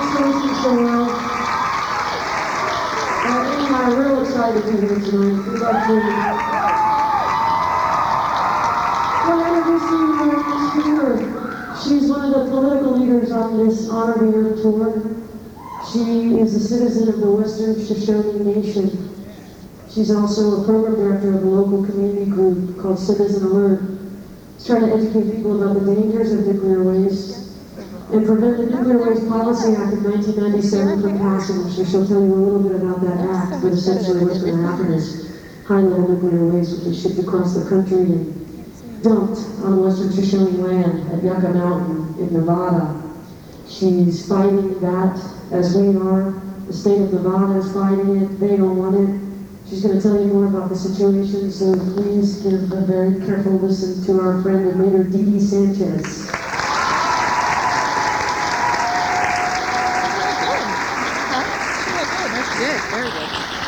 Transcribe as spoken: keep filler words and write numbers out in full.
Congratulations, Joelle. Uh, anyhow, I'm real excited to be here tonight. We'd like to well, introduce you to our speaker. She's one of the political leaders on this Honor the Earth tour. She is a citizen of the Western Shoshone Nation. She's also a program director of a local community group called Citizen Alert. She's trying to educate people about the dangers of nuclear waste and prevent the Nuclear Waste Policy Act of nineteen ninety-seven from passing. So she'll tell you a little bit about that act, but essentially what's going to happen is high-level nuclear waste will be shipped across the country and dumped on Western Shoshone land at Yucca Mountain in Nevada. She's fighting that as we are. The state of Nevada is fighting it. They don't want it. She's going to tell you more about the situation, so please give a very careful listen to our friend and leader, Dee Dee Sanchez. Good, very good.